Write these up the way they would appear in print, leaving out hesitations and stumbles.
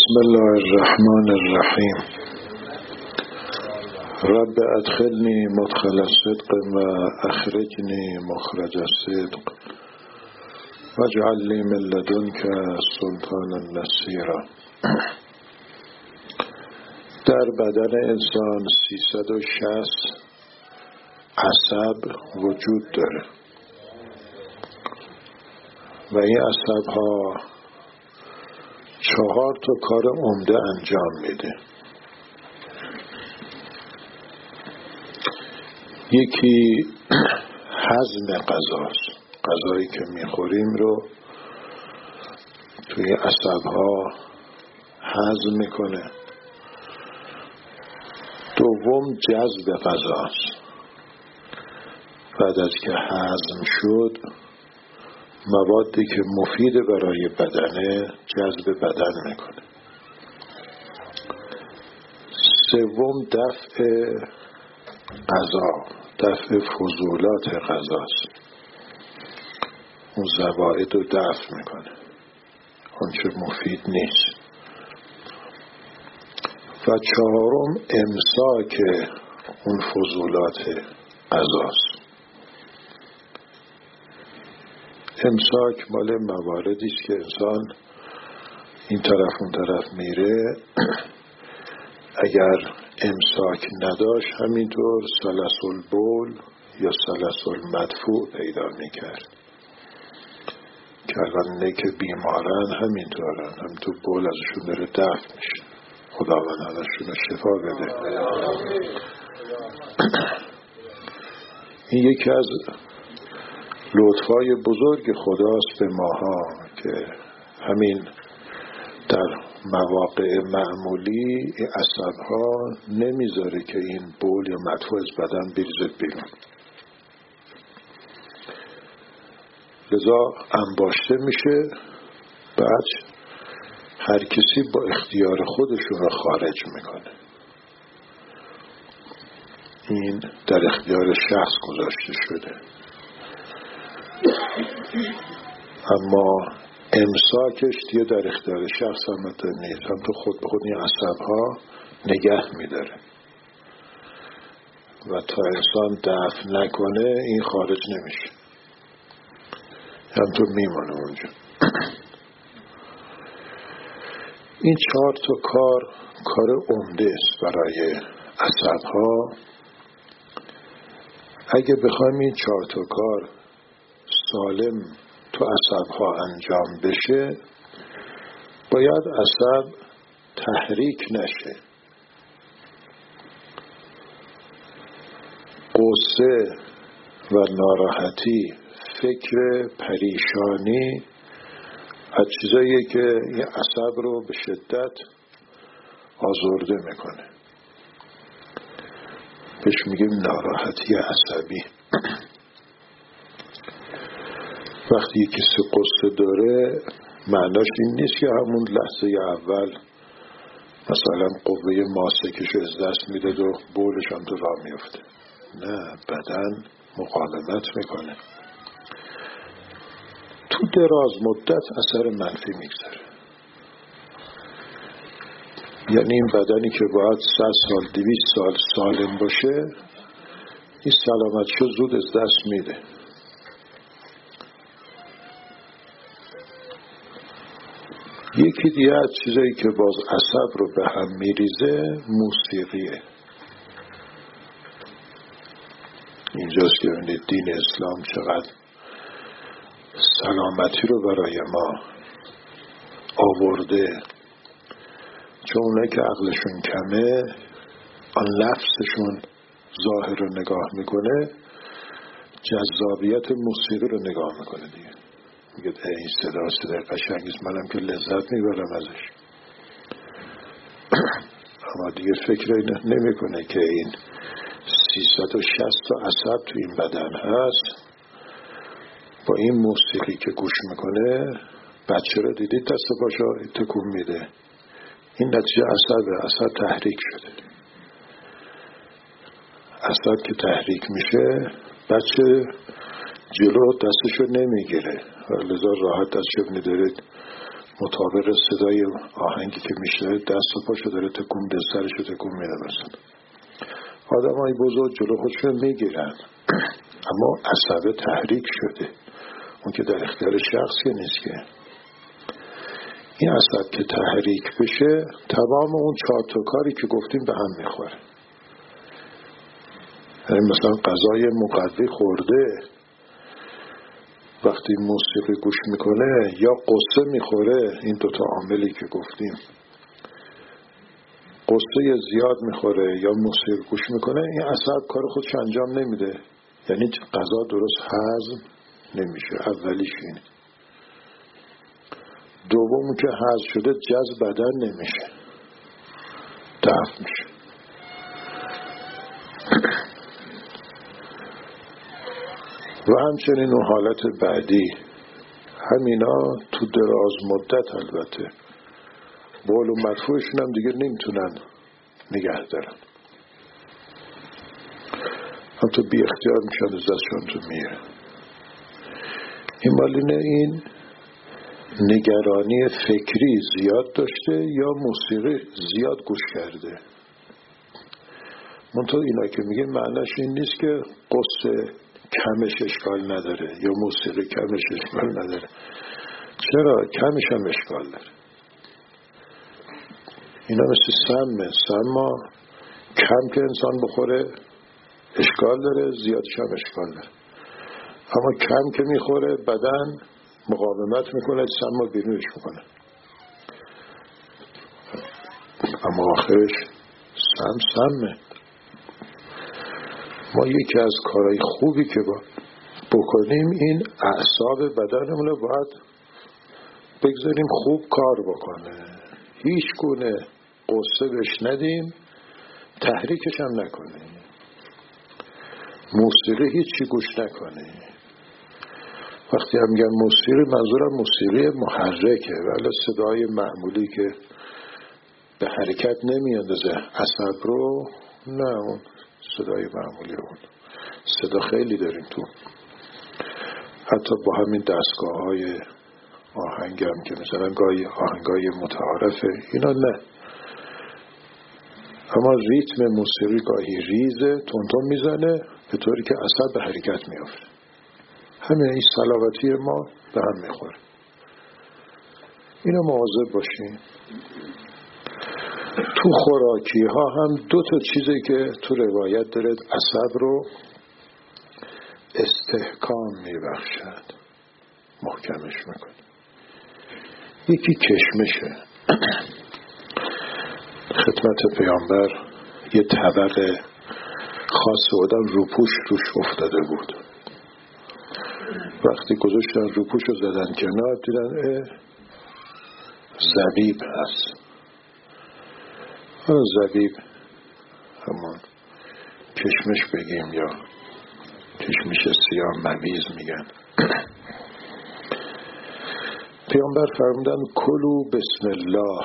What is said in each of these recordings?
بسم الله الرحمن الرحیم. رب ادخلنی مدخل الصدق و اخرجنی مخرج الصدق واجعل لی من لدنک سلطانا نصیرا. در بدن انسان 360 عصب وجود داره و این عصب ها 4 کار عمده انجام میده. یکی هضم غذاست، غذایی که میخوریم رو توی عصب‌ها هضم میکنه. دوم جذب غذاست، بعد از که هضم شد موادی که مفید برای بدنه جذب بدن میکنه. سوم دفع غذا، دفع فضولات غذاست، اون زوائد رو دفع میکنه، اون چه مفید نیست. و 4 امساک اون فضولات غذاست. امساک مال مواردی است که انسان این طرف اون طرف میره، اگر امساک نداشت همینطور سلسل بول یا سلسل مدفوع پیدا میکرد که الان که بیمارن همینطورن، همینطور بول ازشون داره دفع میشه. خداوند ازشون شفا بده. این یکی از لطفای بزرگ خداست به ماها که همین در مواقع معمولی این عصب‌ها نمیذاره که این بول یا مدفوع از بدن بریزه بیرون، لذا انباشته میشه، بعد هر کسی با اختیار خودشون رو خارج میکنه. این در اختیار شخص گذاشته شده. اما امساکش دیگه در اختیار شخص هم نیست، هم تو خود به خود این عصب‌ها نگه میداره و تا انسان دفع نکنه این خارج نمیشه، هم تو میمونه اونجا. این 4 کار عمده است برای عصب‌ها. اگه بخوایم این 4 کار سالم تو عصب‌ها انجام بشه، باید عصب تحریک نشه. غصه و ناراحتی، فکر پریشانی از چیزاییه که این عصب رو به شدت آزرده میکنه. بهش میگیم ناراحتی عصبی. وقتی کسی قصه داره معناش این نیست که همون لحظه اول مثلا قوه ماسکش از دست میده و بولش هم تو راه میفته. نه، بدن مقاومت میکنه، تو دراز مدت اثر منفی میگذاره. یعنی این بدنی که باید 100 سال 200 سال سالم باشه، این سلامتشو زود از دست میده. یکی دیگه از چیزایی که باز عصب رو به هم میریزه موسیقیه. اینجاست که ببینید دین اسلام چقدر سلامتی رو برای ما آورده، چون اونه که عقلشون کمه آن لفظشون ظاهر رو نگاه میکنه، جذابیت موسیقی رو نگاه میکنه دیگه، میگه این صدا قشنگیست، منم که لذت میبرم ازش. اما دیگه فکر نمیکنه که این 360 عصب تو این بدن هست. با این موسیقی که گوش میکنه، بچه رو دیدید دست پاشو تکون میده، این نتیجه عصب تحریک شده. عصب که تحریک میشه بچه جلو دستشو نمیگیره، لذا راحت دستشو میدارید مطابق صدای آهنگی که میشه دست و پاشو داره تکون میده، سرشو تکون میده. مثلا آدمای بزرگ جلو خودشون میگیرن، اما عصب تحریک شده، اون که در اختیار شخصی نیست که. این عصب که تحریک بشه تمام اون 4 تا کاری که گفتیم به هم میخوره. یعنی مثلا غذای مقوی خورده وقتی موسیقی گوش میکنه یا قصه میخوره، این 2 تا عاملی که گفتیم، قصه زیاد میخوره یا موسیقی گوش میکنه، این عصب کار خودش انجام نمیده، یعنی غذا درست هضم نمیشه. اولیش اینه. دوم که هضم شده جذب بدن نمیشه، دفع میشه. و همچنین اون حالت بعدی، همینا تو دراز مدت البته بول و مدفوعشون هم دیگه نمیتونن نگه دارن، هم تو بی اختیار میشن از دستشون تو میره. این مالینه این نگرانی فکری زیاد داشته یا موسیقی زیاد گوش کرده. منطقه اینا که میگه معنیش این نیست که قصه کمش اشکال نداره یا موسیقی کمش اشکال نداره. چرا؟ کمش هم اشکال داره. اینا مثل سما کم که انسان بخوره اشکال داره، زیادش هم اشکال داره. اما کم که میخوره بدن مقاومت میکنه، سما بیرونش میکنه، اما آخرش سمه. ما یکی از کارهای خوبی که بکنیم این اعصاب بدنمون رو باید بگذاریم خوب کار بکنه، هیچ گونه قصه بهش ندیم، تحریکش هم نکنیم، موسیقی هیچی گوش نکنیم. وقتی هم میگم موسیقی منظورم موسیقی محرکه، ولی صدای معمولی که به حرکت نمیاندازه عصب رو، نه، اون صدای معمولی. اون صدا خیلی داریم تو، حتی با همین دستگاه های آهنگ هم که مثلا گاهی آهنگای متعارفه اینا نه، اما ریتم موسیقی گاهی ریزه، تونتون میزنه به طوری که عصب به حرکت میافته. همین این سلامتی ما به هم میخوره. اینو مواظب باشین. تو خوراکی ها هم 2 تا چیزی که تو روایت داره عصب رو استحکام میبخشد، محکمش میکنه. یکی کشمشه. خدمت پیامبر یه طبق خاص بودن روپوش روش افتاده بود. وقتی گذاشتن روپوش رو زدن کنار دیدن زبیب هست. حالا زبیب همون کشمش بگیم یا کشمش سیاه مویز میگن. پیامبر فرمودن کلوا بسم الله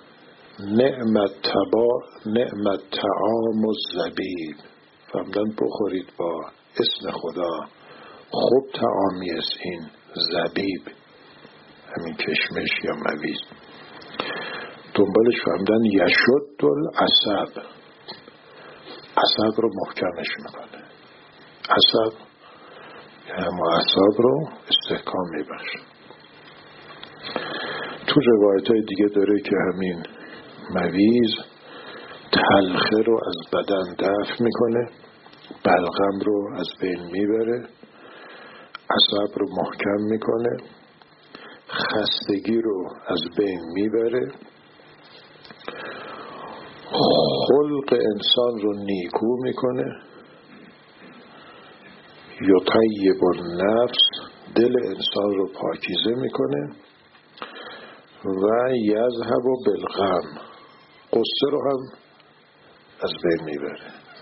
نعمت طعام الزبیب. فرمودن بخورید با اسم خدا، خوب طعامی است این زبیب، همین کشمش یا مویز. دنبالش فرمودن یشد العصب، عصب رو محکمش میکنه. عصب یعنی اعصاب رو استحکام میبخشه. تو روایت های دیگه داره که همین مویز تلخه رو از بدن دفع میکنه، بلغم رو از بین میبره، عصب رو محکم میکنه، خستگی رو از بین میبره، خلق انسان رو نیکو میکنه، یطیب النفس دل انسان رو پاکیزه میکنه و یذهب بالغم قصه رو هم از بین میبره.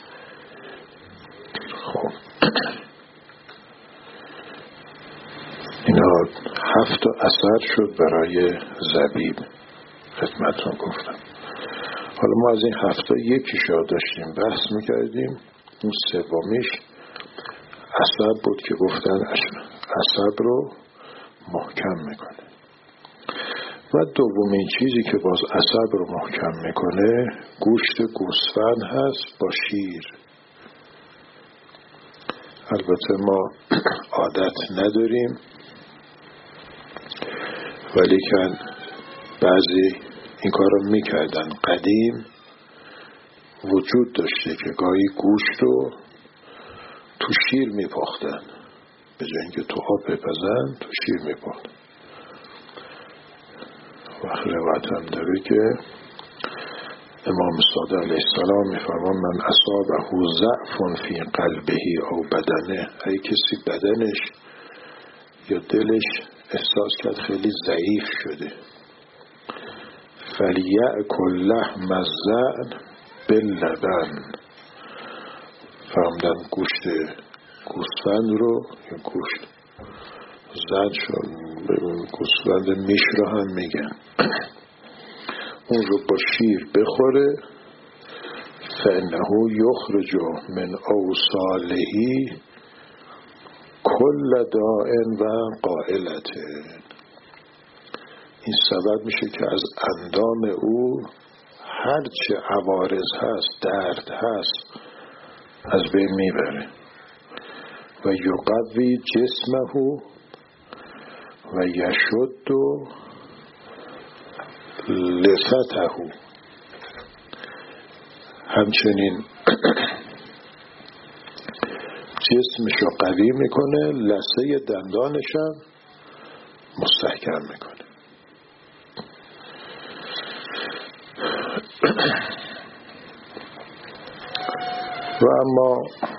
خب اینا 7 اثر شد برای زبیب، خدمتتون گفتم. حالا ما از این 7 یکیش رو داشتیم بحث میکردیم، اون سومیش عصب بود که گفتن عصب رو محکم میکنه. و دومین چیزی که باز عصب رو محکم میکنه گوشت گوسفند هست با شیر. البته ما عادت نداریم، ولیکن بعضی این کار رو میکردن. قدیم وجود داشته که گاهی گوشت رو تو شیر میپختن، به جای اینکه تو آب بپزن تو شیر میپختن. و روایت هم داره که امام صادق علیه السلام میفرمان من اصابه ضعف فی قلبه او بدنه، اگه کسی بدنش یا دلش احساس کرد خیلی ضعیف شده، فلیأکل لحم الضأن باللبن، فرمودن گوشت گوسفند رو یا گوشت زن شد، گوسفند میش رو هم میگن، اون رو با شیر بخوره، فانه یخرج من اوصاله کل داء و قائلته، این سبب میشه که از اندام او هرچه عوارض هست، درد هست، از بین میبره. و یقوی جسمه و یشد لثته، همچنین جسمش رو قوی میکنه، لثه دندانش هم مستحکم میکنه. و اما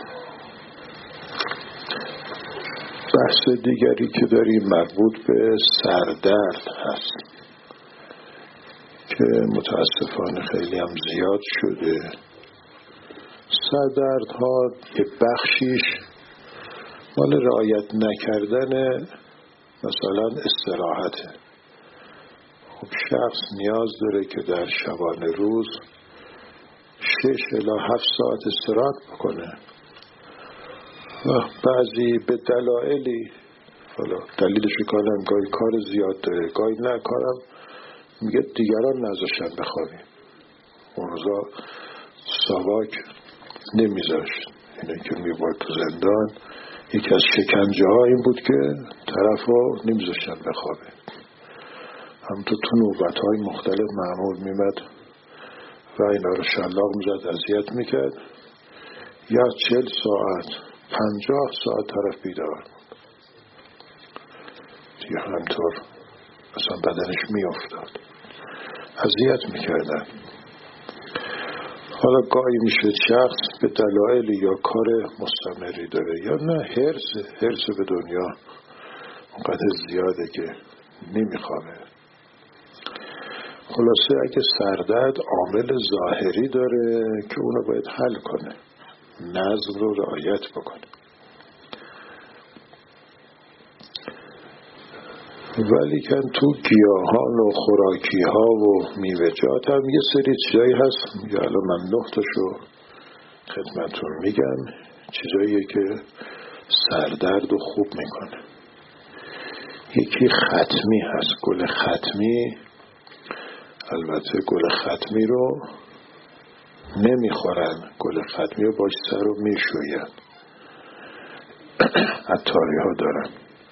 بحث دیگری که داریم مربوط به سردرد هست که متاسفانه خیلی هم زیاد شده. سردردها یه بخشیش مال رعایت نکردن مثلا استراحته. خب شخص نیاز داره که در شبانه روز 6 الی 7 ساعت استراحت بکنه و بعضی به دلایلی، حالا دلیلش کنم گاهی کار زیاد داره، گاهی نه کارم میگه دیگران نذاشتن بخوابیم. اون روزا ساواک نمیذاشت، اینه که میبرد تو زندان. یکی از شکنجه ها این بود که طرف رو نمیذاشتن بخوابه. همونطور تو نوبت های مختلف مأمور میمد و اینا رو شلاق میزد، اذیت میکرد. یا 40 ساعت 50 ساعت طرف بیدار دیگه، همطور اصلا بدنش میافتاد، اذیت میکردن. حالا گاهی میشه شخص به دلایل یا کار مستمری داره یا نه حرص به دنیا اونقدر زیاده که نمیخوابه. خلاصه اگه سردرد عامل ظاهری داره که اونو باید حل کنه، نظم رو رعایت بکنه. ولی که تو گیاهان و خوراکی ها و میوه‌جات هم یه سری چیزایی هست، یا الان من 9 تاشو خدمتون میگم، چیزاییه که سردرد رو خوب میکنه. یکی ختمی هست، گل ختمی. البته گل ختمی رو نمیخورن، گل ختمی رو باش سر رو میشوین، عطاری ها دارن.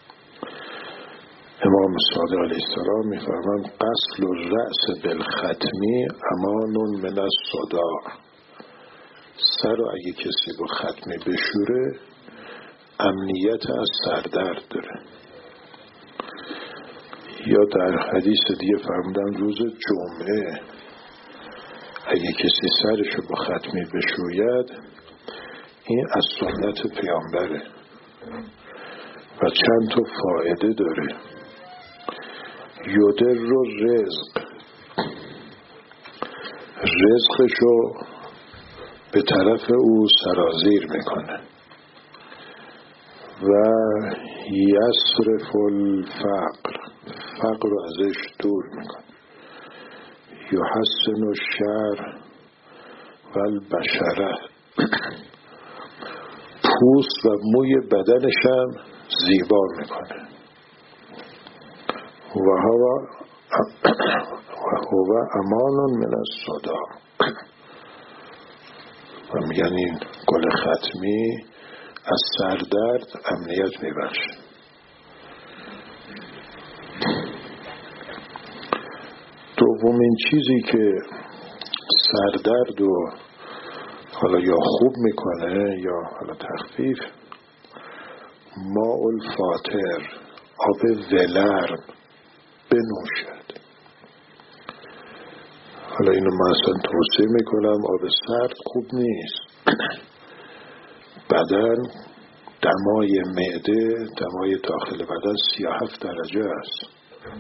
امام صادق علیه السلام میفرمان غسل الرأس بالختمی امان من الصداع، سر رو اگه کسی با ختمی بشوره امنیت از سردرد داره. یا در حدیث دیگه فرمودن روز جمعه اگه کسی سرش رو با ختمی بشوید این از سنت پیامبره و چند تا فایده داره. یودر رو رزقشو به طرف او سرازیر میکنه و یصرف الفقر، فقر رو ازش دور میکنه. یحسن الشعر و البشره، پوست و موی بدنش هم زیبا میکنه. و هوا هو امان من الصداع. و میگن این گل ختمی از سردرد امنیت میبخشه. دومین چیزی که سردرد رو حالا یا خوب میکنه یا حالا تخفیف، ماء الفاتر، آب ولرم بنوشد. حالا اینو من اصلا توصیه میکنم. آب سرد خوب نیست. بدن دمای معده، دمای داخل بدن 37 درجه است.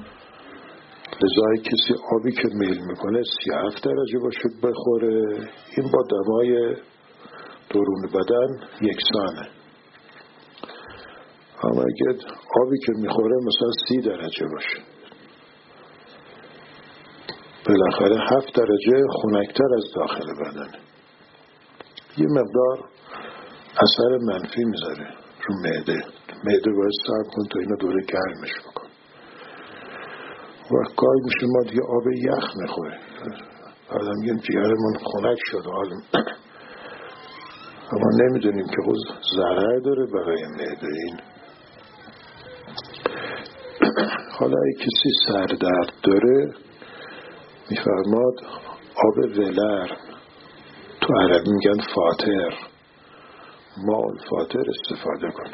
لذا کسی آبی که میل میکنه 37 درجه باشه بخوره، این با دمای درون بدن یکسانه. اما اگه آبی که میخوره مثلا 30 درجه باشه، بالاخره 7 درجه خنک‌تر از داخل بدنه، یه مقدار اثر منفی میذاره رو معده. معده باید صبر کن تا اینو دوره گرمش بکن. وقت گاهی میشه ما دیگه آب یخ میخوره، آدم میگن جگرمون خنک شد، اما نمیدونیم که خود ضرر داره برای معده. این حالا اگه کسی سردرد داره میفرماد آب ولرم، تو عربی میگن فاتر، ماء الفاتر استفاده کنه.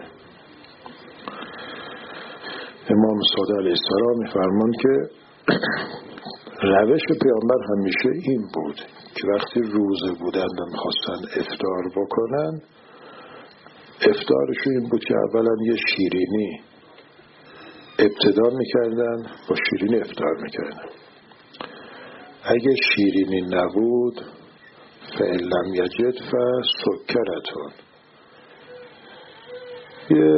امام صادق علیه السلام میفرمان که روش پیامبر همیشه این بود که وقتی روزه بودن و میخواستن افطار بکنن، افطارشون این بود که اولا یه شیرینی ابتدا میکردن، با شیرینی افطار میکردن. اگه شیرینی نبود فإن لم یجد فسکرتون، یه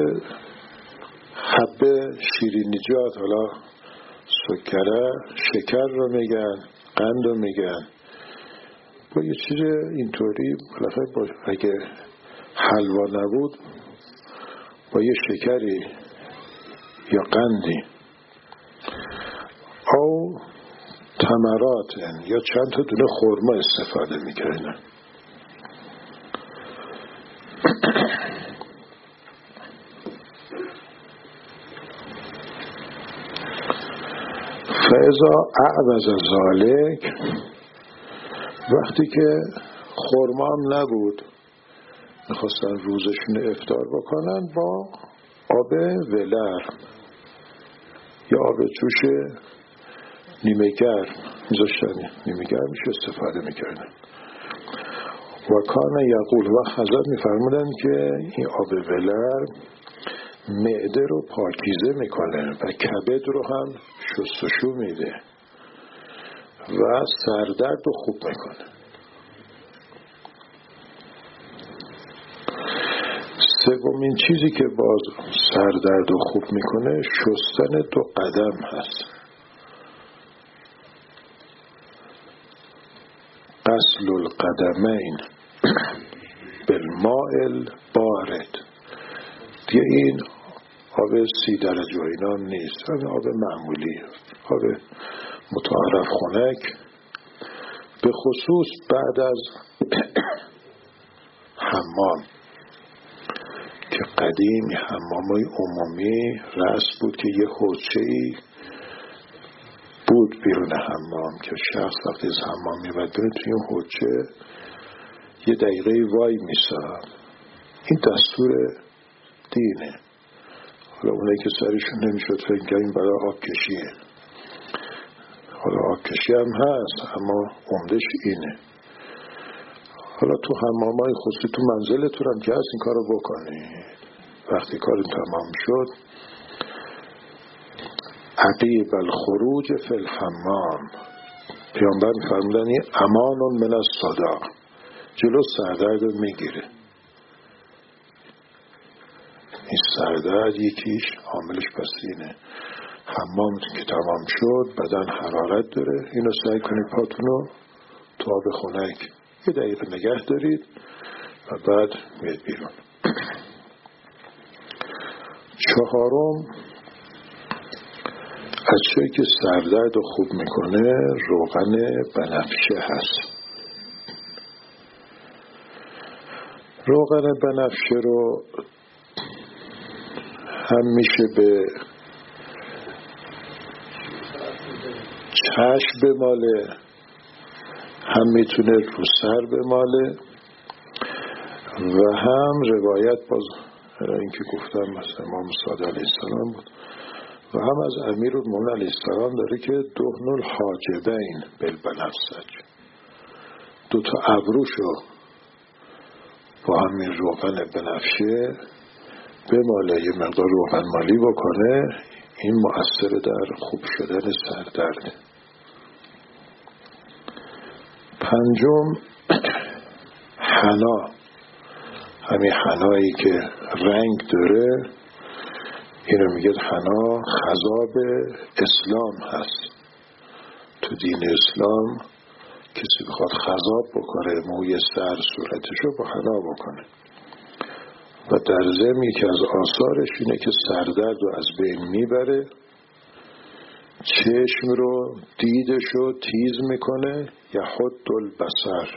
حبه شیرینیجات، حالا سکره، شکر رو میگن، قند رو میگن، با یه چیز اینطوری بالاخره اگه حلوا نبود با یه شکری یا قندی او تمرات یا چند تا دونه خرما استفاده میکردن. فاذا اعوز ذلک، وقتی که خرما هم نبود میخواستن روزشون افطار بکنن، با آب ولرم یا آب جوش نیمه گرم میذاشتن، نیمه گرمش استفاده میکردن. و کان یقول، و حضرت میفرمودن که این آب ولرم معده رو پاکیزه میکنه و کبد رو هم شستشو میده و سردرد رو خوب میکنه. سومین چیزی که باز سردرد رو خوب میکنه شستن 2 قدم هست. غسل القدمین بالماء البارد. دیگه این آب 30 درجه و اینا نیست، همین آب معمولی، آب متعارف خنک، به خصوص بعد از حمام که قدیم حمامای عمومی رسم بود که یه حوضچه‌ای بود بیرون حمام که شخص وقتی از حمام می‌رفت توی اون حوضچه یه دقیقه وای می‌ساد. این دستور دینه. حالا اونایی که سرشون نمیشد فکر کنیم برای آب کشیه، حالا آب کشی هم هست اما عمدش اینه. حالا تو حمامای خصوصی تو منزلتون هم که هست این کارو بکنید. وقتی کار تمام شد عقیب الخروج فی الحمام، پیامبر فرمودن این امان من الصداع، جلو سردرد رو میگیره. این سردرد یکیش عاملش پس اینه. حمامتون که تمام شد بدن حرارت داره، اینو سعی کنید پاتونو تو آب خنک یه دقیقه نگه دارید و بعد میاد بیرون. 4، از چیزی که سردرد رو خوب میکنه روغن بنفشه هست. روغن بنفشه رو هم میشه به چشم بماله، هم میتونه رو سر بماله و هم روایت باز این که گفتم مثلا امام صادق علیه السلام بود و هم از امیرالمومنین علیه السلام داره که دهن الحاجبین بالبنفسج، 2 ابروشو با همین روغن بنفشه بماله، یه مقدار روغن مالی بکنه، این مؤثر در خوب شدن سردرد. 5 حنا، همین حنایی که رنگ داره، اینو میگه حنا خضاب اسلام هست. تو دین اسلام کسی بخواد خضاب بکنه موی سر صورتشو با حنا بکنه و در ضمن یکی از آثارش اینه که سردرد رو از بین میبره، چشم رو دیدشو تیز میکنه، یحد البصر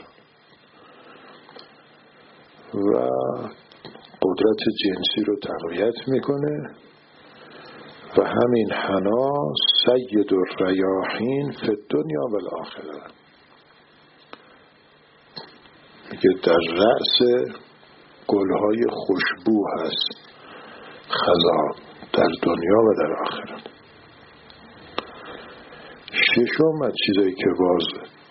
و قدرت جنسی رو تقویت میکنه و همین حنا سید الریاحین فی الدنیا و الاخره، میگه در رأس گلهای خوشبو هست خضاب در دنیا و در آخرت. 6 از چیزایی که باز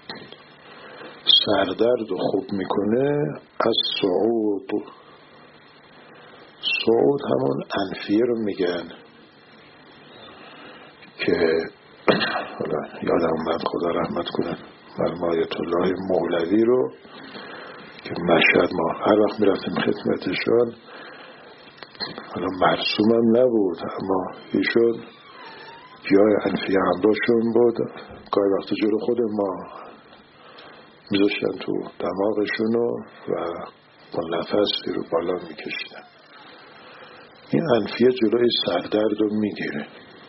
سردرد رو خوب میکنه از صعود. صعود همون انفیه رو میگن که حالا یادم اومد خدا رحمت کنه مرحوم آیت الله مولوی رو که مشهد ما هر وقت میرفتیم خدمتشان، حالا مرسومم نبود اما ایشون جای انفیه همراهشون بود، گاهی وقت جلو خود ما میذاشتن تو دماغشونو و با نفس رو بالا میکشیدن. این انفیه جلوی سردرد رو میگیره.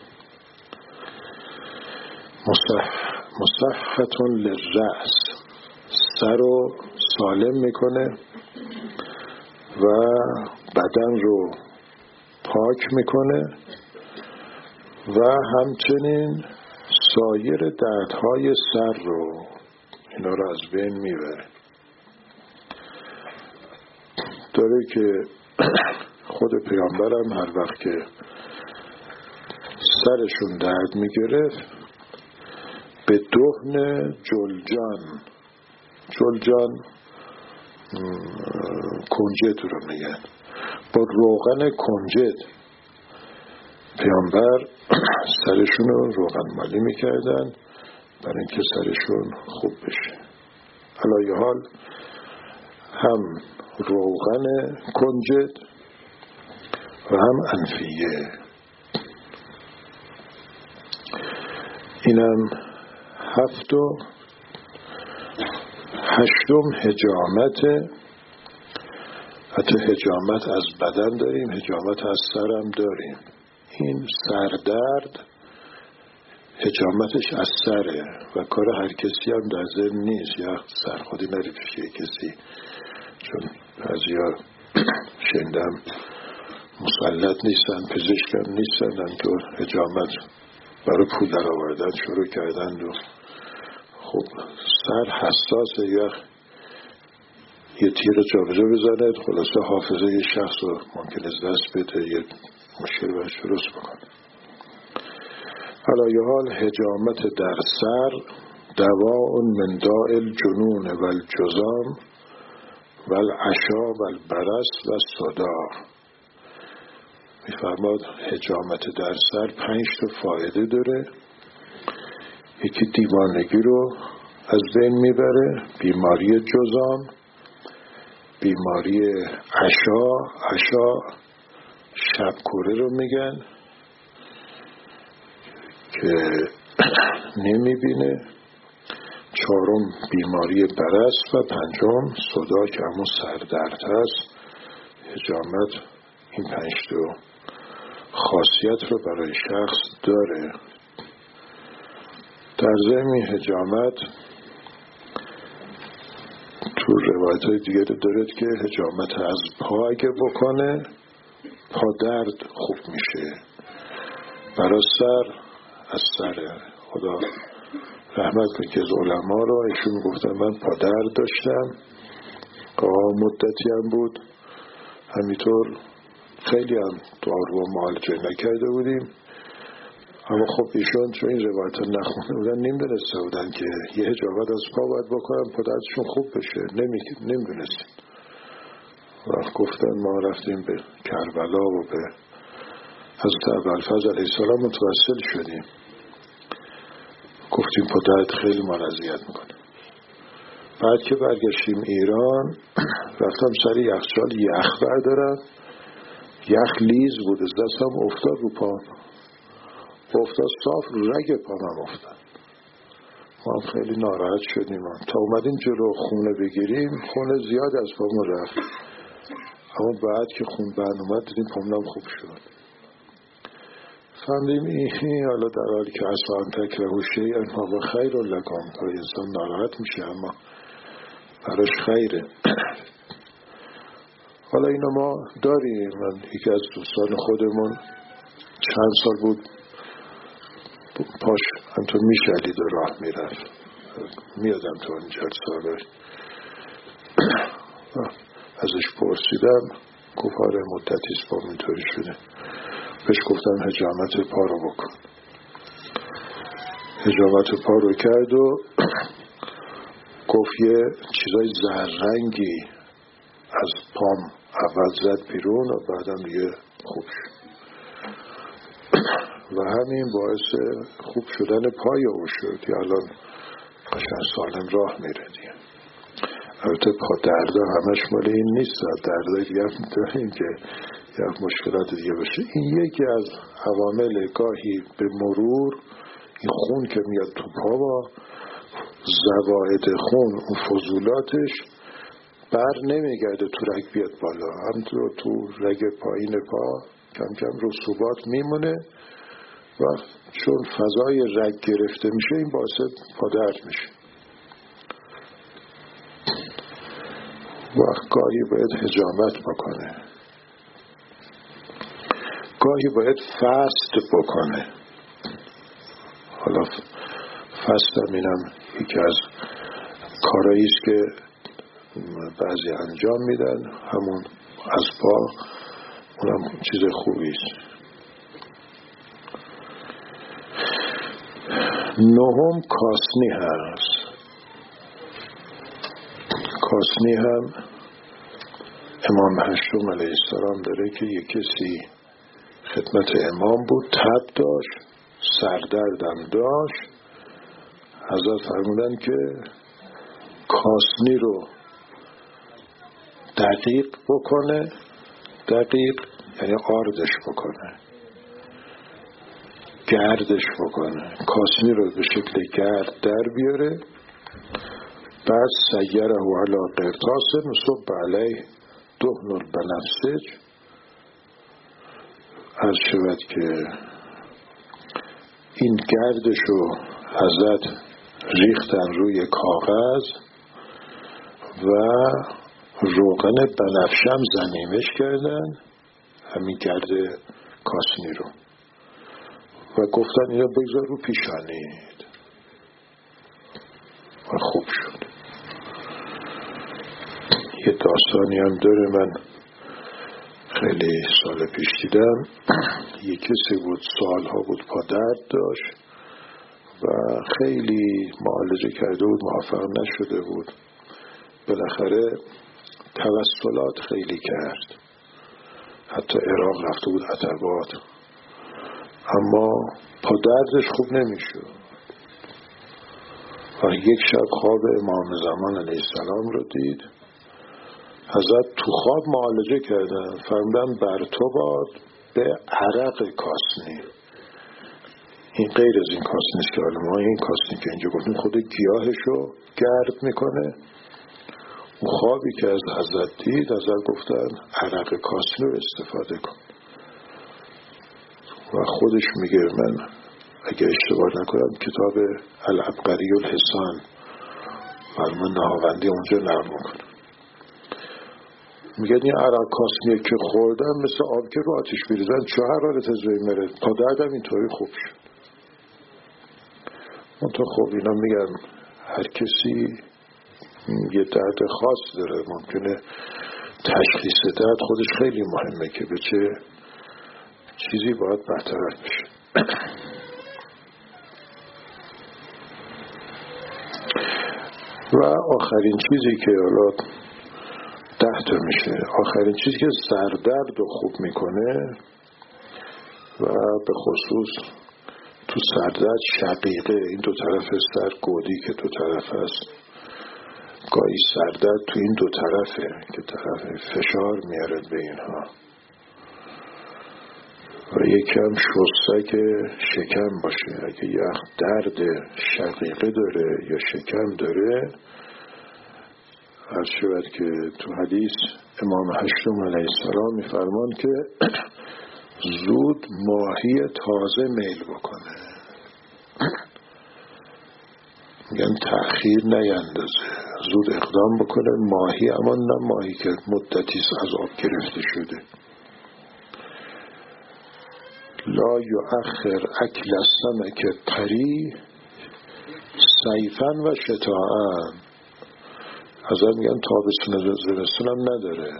مصحتون للرأس، سر رو سالم میکنه و بدن رو پاک میکنه و همچنین سایر دردهای سر رو اینا رو از بین میبره. داره که خود پیامبرم هر وقت که سرشون درد میگرفت به دهن جلجان کنجد رو میگن، با روغن کنجد پیامبر سرشون رو روغن مالی میکردن برای اینکه سرشون خوب بشه. علایه حال هم روغن کنجد و هم انفیه. اینم 7. 8 حجامت. حتی حجامت از بدن داریم، حجامت از سرم داریم. این سردرد حجامتش از سره و کار هر کسی هم در ذهن نیست، یا سرخودی نری پیش کسی، چون بعضیا شنیدم مسلط نیستن، پزشکم نیستن، تو حجامت برای پول در آوردن شروع کردن و خب سر حساسه، یه تیر جابجا بزنه، خلاصه حافظه یه شخص رو ممکن از دست بده، یه مشکل برش درست بکنه. علایه حال حجامت در سر دواء من داء الجنون و الجذام و العشا و البرص و الصداع. میفرماد حجامت در سر 5 فایده داره. یکی دیوانگی رو از بین میبره، بیماری جذام، بیماری عشا شبکوره رو میگن که نمیبینه، 4 بیماری برص و 5 صداع که همون سردرد هست. حجامت این 5 خاصیت رو برای شخص داره. در ضمن حجامت تو روایت های دیگه دارد که حجامت از پا اگه بکنه پا درد خوب میشه. برای سر از سر خدا رحمت کنه که از علما رو ایشون گفتن من پا درد داشتم مدتی هم بود، همینطور خیلی هم دارو و معالجه نکرده بودیم، اما خب ایشون چون این روایت نخونده بودن نمیدونسته بودن که یه حجامت از پا باید بکنن پا دردشون خوب بشه، نمیدونستیم. وقت گفتن ما رفتیم به کربلا و به حضرت ابوالفضل علیه السلام متوسل شدیم، گفتیم پا درد خیلی ما اذیت میکنه. بعد که برگشتیم ایران رفتم سر یخچال یخ بردارم، یخ لیز بود از دستم افتاد رو پام، افتاد صاف رو رگ پام افتاد. ما خیلی ناراحت شدیم. تا اومدیم جلو خونه بگیریم خونه زیاد از پامون رفت، اما بعد که خون بند اومد دیدیم پامونم خوب شد. فهمیدیم این حالا در حالی که اصلا تکرهو شیئا فهو خیر لکم، تا انسان ناراحت میشه اما براش خیره. حالا اینو ما داریم. من یکی از دوستان خودمون چند سال بود پاش همطور میشلید و راه میرفت، میادم تو این جلسه ازش پرسیدم، گفت آره مدتیست با اینطوری شده. بهش گفتم حجامت پا رو بکن. حجامت پا رو کرد و گفت یه چیزای زررنگی از پام اول زد بیرون و بعدم دیگه خوب شد و همین باعث خوب شدن پای او شد. یا الان قشنگ سالم راه میره دیگه. البته پا درده همش مال این نیست، درده دیگه هم داریم که یا مشکلات دیگه بشه. این یکی از عوامل. گاهی به مرور این خون که میاد تو پا با زوائد خون اون فضولاتش بر نمیگرده تو رگ بیاد بالا، همطور تو رگ پایین پا کم کم رسوبات میمونه و چون فضای رگ گرفته میشه این باعث پا درد میشه. و گاهی باید حجامت بکنه، گاهی باید فست بکنه. حالا فست هم اینم یکی از کارهایی است که بعضی انجام میدن، همون از پا، اونم چیز خوبی است. نهم کاسنی هست. کاسنی هم امام هشتم علیه السلام داره که یک کسی خدمت امام بود، تب داشت، سردردم داشت. حضرت فرمودن که کاسنی رو دقیق بکنه، دقیق یعنی آردش بکنه، گردش بکنه، کاسنی رو به شکل گرد در بیاره، بعد سیره و علا قرطاس نصب علیه دهن البنفسج. عرض شود که این گردش رو حضرت ریختن روی کاغذ و روغن بنفشم ضمیمش کردن، همین گرد کاسنی رو، و گفتن اینو بگذار رو پیشانید و خوب شد. یه داستانی هم داره، من خیلی سال پیش دیدم. یه کسی بود سالها بود پا درد داشت و خیلی معالجه کرده بود، موفق نشده بود. بالاخره توسلات خیلی کرد، حتی عراق رفته بود، عتبات، اما پا دردش خوب نمیشد. و یک شب خواب امام زمان علیه السلام رو دید. حضرت تو خواب معالجه کردن، فرمودن بر تو باد به عرق کاسنی. این غیر از این کاسنی است که حالا ما این کاسنی که اینجا گفتیم خود گیاهشو گرد میکنه. اون خوابی که از حضرت دید، حضرت گفتن عرق کاسنی رو استفاده کن. و خودش میگه من اگه اشتباه نکنم کتاب العبقری الحسان فرمان نهاوندی اونجا نقل میکنه. میگن این عرق کاسمیه که خوردن مثل آب که رو آتیش بریزن چه حرارت از بین میره، تا دردم اینطوری خوب شد. منطقه خب اینا میگن هر کسی یه درد خاص داره، ممکنه تشخیص درد خودش خیلی مهمه که به چه چیزی باید برطرف بشه. و آخرین چیزی که حالا 10 تا میشه، آخرین چیزی که سردرد رو خوب میکنه و به خصوص تو سردرد شقیقه، این دو طرف سر گودی که دو طرف هست، گاهی سردرد تو این دو طرفه که طرف فشار میاره به اینها، و یکم شستک شکم باشه. اگه یه درد شقیقه داره یا شکم داره، عرض شود که تو حدیث امام هشتم علیه السلام میفرمان که زود ماهی تازه میل بکنه. میگن تأخیر نیندازه، زود اقدام بکنه ماهی، اما نه ماهی که مدتی از آب گرفته شده. لا یؤخر اکل السمک طری صیفا و شتاء. ازم میگن تابستون و زمستون هم نداره.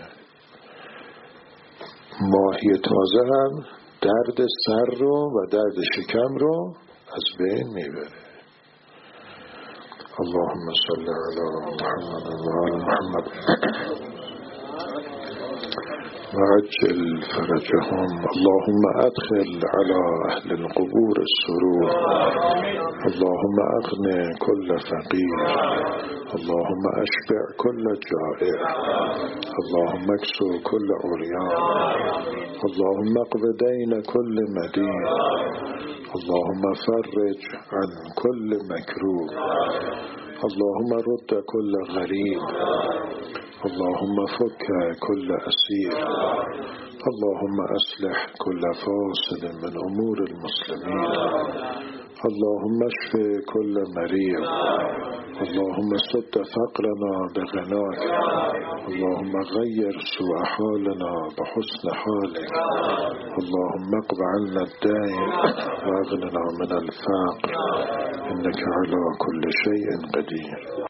ماهی تازه هم درد سر رو و درد شکم رو از بین میبره. اللهم صل علی محمد و آل محمد وعجل فرجهم. اللهم ادخل على اهل القبور السرور. اللهم اغن كل فقير. اللهم اشبع كل جائع. اللهم اكسو كل عريان. اللهم اقض دين كل مدين. اللهم فرج عن كل مكروب. اللهم رد كل غريب. اللهم فك كل أسير. اللهم أصلح كل فاسد من أمور المسلمين. اللهم اشف كل مريض. اللهم سد فقرنا بغناك. اللهم غير سوء حالنا بحسن حالك. اللهم اقض عنا الدين واغننا من الفقر إنك على كل شيء قدير.